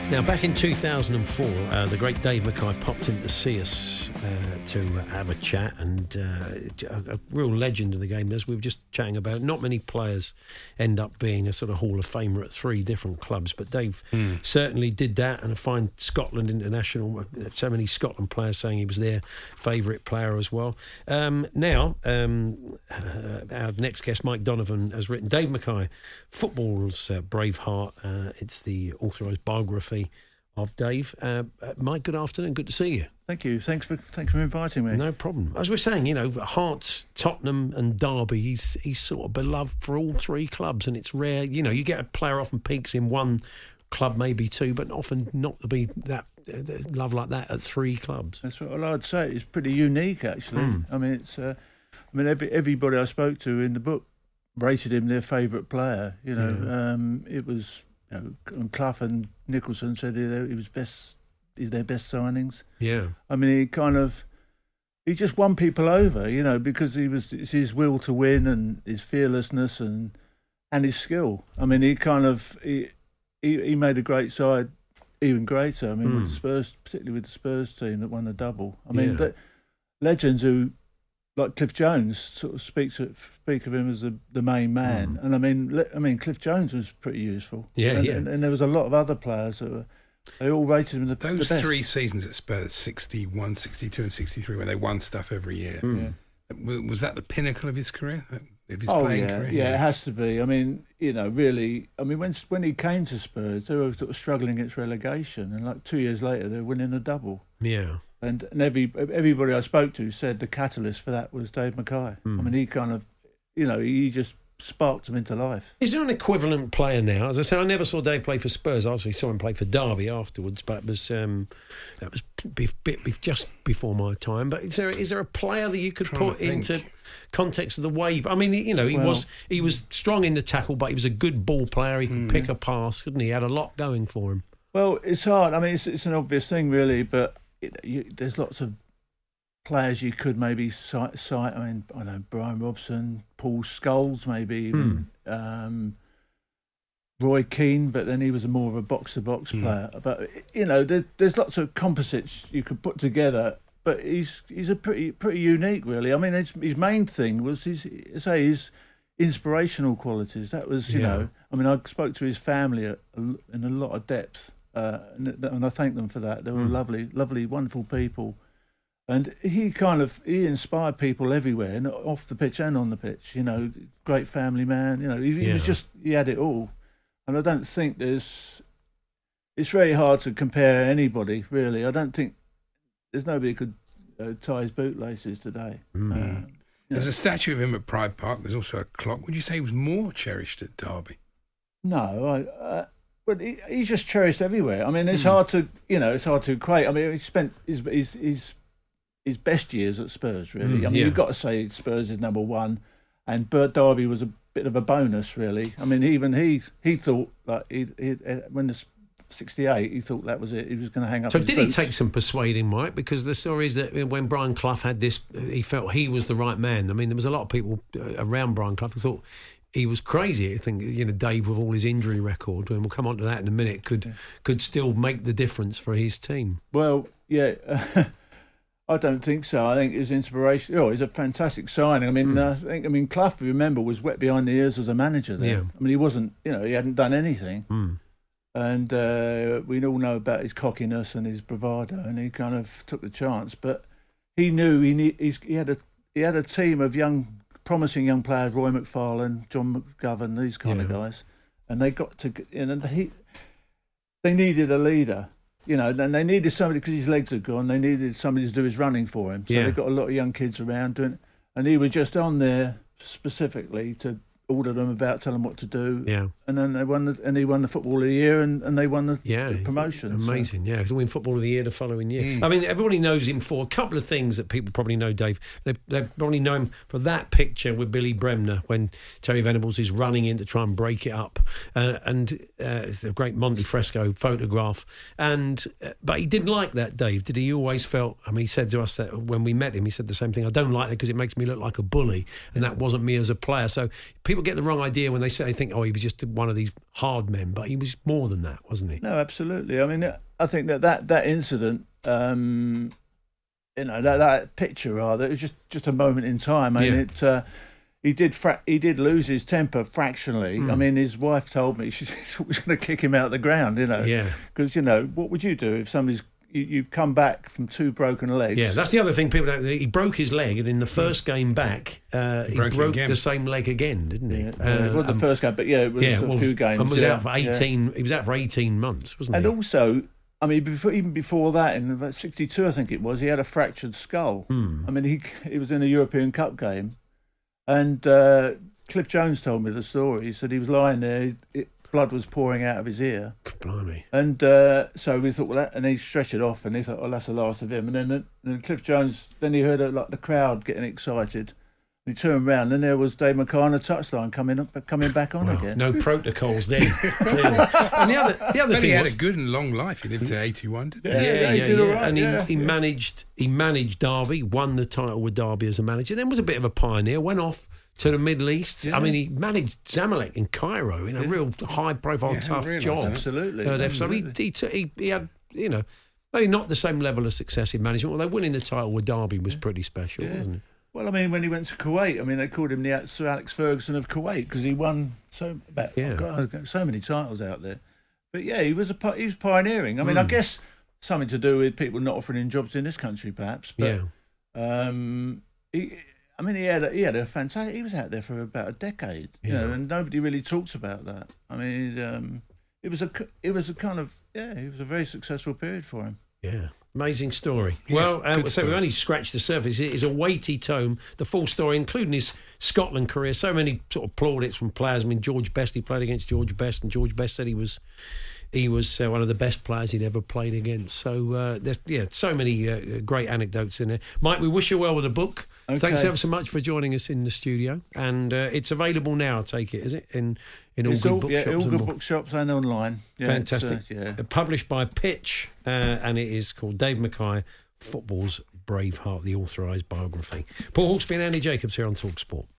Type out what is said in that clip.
Now, back in 2004, the great Dave Mackay popped in to see us to have a chat, and a real legend of the game. As we were just chatting about, not many players end up being a sort of Hall of Famer at 3 different clubs, but Dave certainly did that, and I find Scotland international, so many Scotland players saying he was their favourite player as well. Now, our next guest, Mike Donovan, has written Dave Mackay, Football's Braveheart. It's the authorised biography of Dave. Mike, good afternoon. Good to see you. Thank you. Thanks for inviting me. No problem. As we're saying, Hearts, Tottenham and Derby, he's sort of beloved for all 3 clubs, and it's rare. You get a player often peaks in one club, maybe 2, but often not to be that love like that at 3 clubs. That's what I'd say. It's pretty unique, actually. I mean, it's. Everybody I spoke to in the book rated him their favourite player. It was. And Clough and Nicholson said he was best. He's their best signings. Yeah, I mean, he just won people over, because it's his will to win and his fearlessness and his skill. I mean, he made a great side even greater. I mean, with the Spurs, particularly with the Spurs team that won the double. I mean, legends who, like Cliff Jones, sort of speak of him as the main man, and I mean, Cliff Jones was pretty useful. And there was a lot of other players that they all rated him the best. 3 seasons at Spurs, 61, 62 and 63, where they won stuff every year. Was that the pinnacle of his career, of his playing career? Yeah, it has to be. I mean, really. I mean, when he came to Spurs, they were sort of struggling against relegation, and like 2 years later, they were winning a double. Yeah. And everybody I spoke to said the catalyst for that was Dave Mackay. I mean, he just sparked him into life. Is there an equivalent player now? As I say, I never saw Dave play for Spurs. I obviously saw him play for Derby afterwards, but that was just before my time. But is there a player that you could put into context of the wave? I mean, he was strong in the tackle, but he was a good ball player. He could pick a pass, couldn't he? He had a lot going for him. Well, it's hard. I mean, it's an obvious thing, really, but there's lots of players you could maybe cite. I mean, I know Brian Robson, Paul Scholes, maybe even Roy Keane, but then he was more of a box-to-box player. But there's lots of composites you could put together. But he's a pretty unique, really. I mean, his main thing was his inspirational qualities. That was, I mean, I spoke to his family in a lot of depth. And I thank them for that. They were lovely, wonderful people, and he inspired people everywhere, and off the pitch and on the pitch. Great family man. He had it all, and I don't think it's very hard to compare anybody really. I don't think there's nobody who could tie his bootlaces today. There's a statue of him at Pride Park. There's also a clock. Would you say he was more cherished at Derby? No, but he's just cherished everywhere. I mean, it's hard to equate. I mean, he spent his best years at Spurs, really. I mean, you've got to say Spurs is number one, and Bert Derby was a bit of a bonus, really. I mean, even he thought that when the 68, he thought that was it. He was going to hang up. So his did boots. he take some persuading, Mike? Because the story is that when Brian Clough had this, he felt he was the right man. I mean, there was a lot of people around Brian Clough who thought he was crazy. I think Dave, with all his injury record, and we'll come on to that in a minute, could still make the difference for his team. Well, yeah, I don't think so. I think his inspiration. He's a fantastic signing. I mean, Clough, remember, was wet behind the ears as a manager there. Yeah. I mean, he wasn't. He hadn't done anything, and we all know about his cockiness and his bravado, and he kind of took the chance. But he knew he had a team of promising young players, Roy McFarlane, John McGovern, these kind of guys, and they got to, they needed a leader, and they needed somebody because his legs had gone. They needed somebody to do his running for him. So they got a lot of young kids around doing it, and he was just on there specifically to order them about, tell them what to do. Yeah. And then he won the Football of the Year, and they won the promotion. Amazing, so. Yeah. To win Football of the Year the following year. I mean, everybody knows him for a couple of things that people probably know, Dave. They probably know him for that picture with Billy Bremner when Terry Venables is running in to try and break it up. And it's a great Monte Fresco photograph. But he didn't like that, Dave, did he? He always felt, he said to us that when we met him, he said the same thing, I don't like that because it makes me look like a bully, and that wasn't me as a player. So people people get the wrong idea when they say, they think, he was just one of these hard men, but he was more than that, wasn't he? No, absolutely. I mean, I think that incident, that picture rather, it was just a moment in time. I mean, he did lose his temper fractionally. I mean, his wife told me she was going to kick him out of the ground. Because what would you do if somebody's you've come back from 2 broken legs? Yeah, that's the other thing people don't. He broke his leg, and in the first game back, he broke the same leg again, didn't he? Yeah, it wasn't the first game, but it was a few games. And was out for 18. He was out for 18 months, wasn't he? And also, I mean, even before that, in about 62, I think it was, he had a fractured skull. I mean, he was in a European Cup game, and Cliff Jones told me the story. He said he was lying there. Blood was pouring out of his ear. Blimey. And so we thought, and he stretched it off, and he thought, that's the last of him. And then Cliff Jones, then he heard the crowd getting excited. And he turned round, and there was Dave Mackay on the touchline coming back on again. No protocols then, clearly. And the other thing he had a good and long life. He lived to 81, didn't he? Yeah, he did all right. And he managed Derby, won the title with Derby as a manager, then was a bit of a pioneer, went off to the Middle East. I mean, he managed Zamalek in Cairo in a real high-profile, tough job. Absolutely. So he had, maybe not the same level of success in management, although winning the title with Derby was pretty special, wasn't it? Well, I mean, when he went to Kuwait, I mean, they called him the Sir Alex Ferguson of Kuwait because he won so many titles out there. But he was pioneering. I mean, I guess something to do with people not offering him jobs in this country, perhaps. But, he had a fantastic. He was out there for about a decade, and nobody really talks about that. I mean, it was a very successful period for him. Yeah, amazing story. Well, so we've only scratched the surface. It is a weighty tome, the full story, including his Scotland career. So many sort of plaudits from players. I mean, George Best. He played against George Best, and George Best said he was one of the best players he'd ever played against. So there's so many great anecdotes in there. Mike, we wish you well with the book. Okay. Thanks ever so much for joining us in the studio. And it's available now, I take it, is it? In all good bookshops? Yeah, all good bookshops and online. Yeah, fantastic. Published by Pitch, and it is called Dave Mackay, Football's Braveheart, the authorised biography. Paul Hawksbee and Andy Jacobs here on TalkSport.